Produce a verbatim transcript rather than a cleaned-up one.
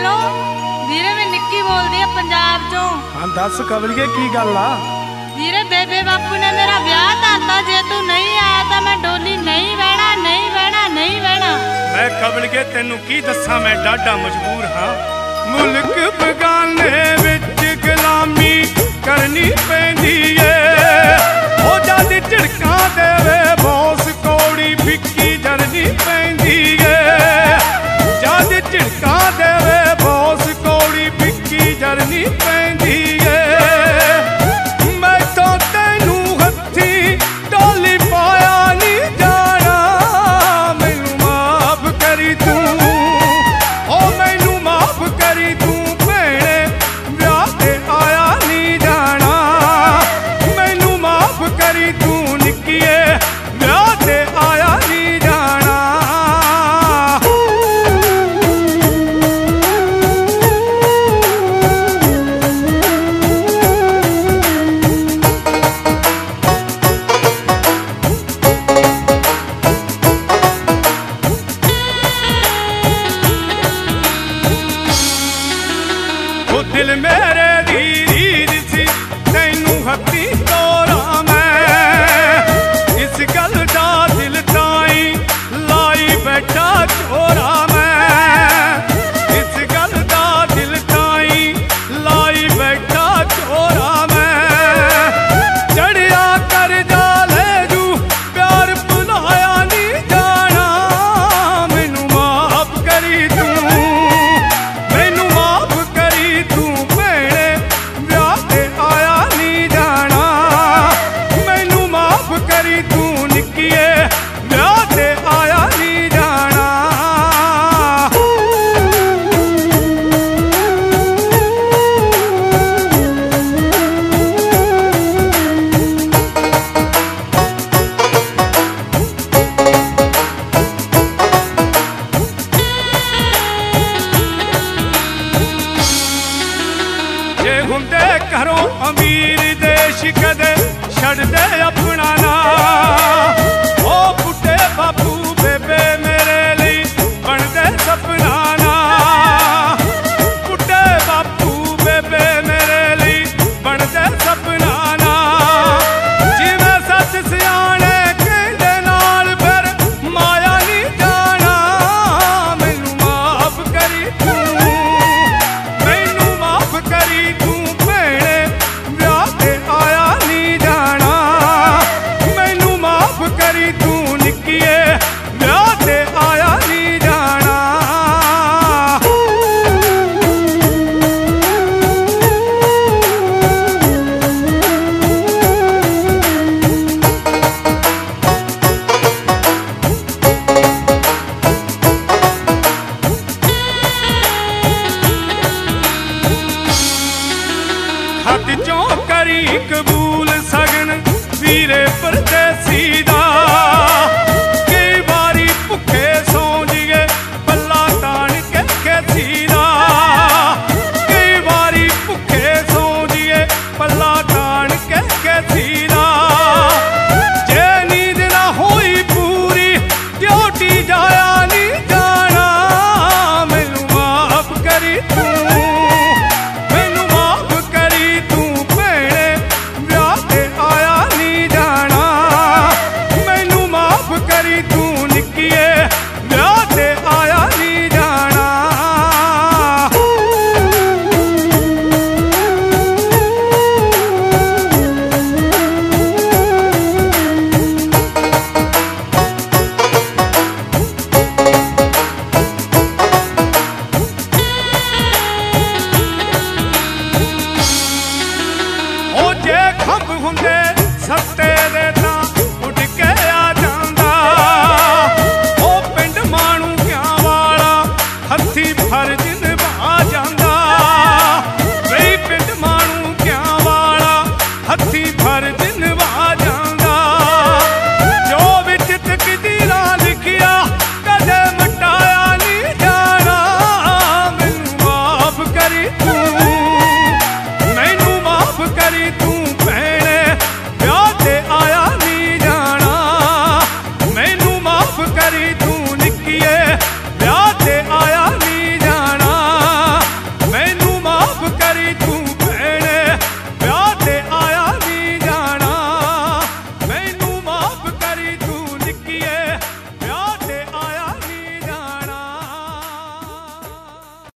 Hello ਵੀਰੇ ਮੈਂ ਨਿੱਕੀ ਬੋਲਦੀ ਆ ਪੰਜਾਬ ਚੋਂ। ਹਾਂ ਦੱਸ ਕਵਲੀਏ ਕੀ ਗੱਲ ਆ? ਵੀਰੇ ਬੇਬੇ ਬਾਪੂ ਨੇ ਮੇਰਾ ਵਿਆਹ ਕਰਤਾ, ਜੇ ਤੂੰ ਨਹੀਂ ਆਇਆ ਤਾਂ ਮੈਂ ਡੋਲੀ ਨਹੀਂ ਬਹਿਣਾ, ਨਹੀਂ ਬਹਿਣਾ, ਨਹੀਂ ਬਹਿਣਾ। ਮੈਂ ਕਵਲੀਏ ਤੈਨੂੰ ਕੀ ਦੱਸਾਂ, ਮੈਂ ਡਾਢਾ ਮਜਬੂਰ ਹਾਂ। ਮੁਲਕ ਬਗਾਨੇ ਵਿੱਚ ਗੁਲਾਮੀ ਕਰਨੀ ਪੈਂਦੀ ਏ, ਹੋ ਜਦ ਝਿੜਕਾਂ ਦੇਵੇ ਬੌਸ ਕੌੜੀ ਫਿੱਕੀ ਜਰਨੀ ਪੈਂਦੀ ਏ, ਜਦ ਝਿੜਕਾਂ ਦੇਵੇ ਬੌਸ ਕੌੜੀ ਫਿੱਕੀ ਜਰਨੀ ਪੈਂਦੀ ਏ। ਮੈਂ ਤਾਂ ਤੈਨੂੰ ਹੱਥੀਂ ਢੋਲੀ ਪਾਇਆ ਨਹੀਂ ਜਾਣਾ, ਮੈਨੂੰ ਮਾਫ ਕਰੀ ਤੂੰ, ਓ ਮੈਨੂੰ ਮਾਫ ਕਰੀ ਤੂੰ ਭੈਣੇ, ਵਿਆਹ ਤੇ ਆਇਆ ਨਹੀਂ ਜਾਣਾ, ਮੈਨੂੰ ਮਾਫ ਕਰੀ ਤੂੰ ਨਿੱਕੀਏ, ਵਿਆਹ ਤੇ ਆਇਆ ਨਹੀਂ ਜਾਣਾ। ਉਹ ਦਿਲ ਮੇਰੇ ਦੀ ਰੀਝ ਸੀ ਤੈਨੂੰ ਹੱਥੀਂ ਤੋਰਾਂ ਮੈਂ, ਇਸ ਗੱਲ ਦਾ ਦਿਲ ਤਾਈਂ ਲਾਈ ਬੈਠਾ ਝੋਰਾ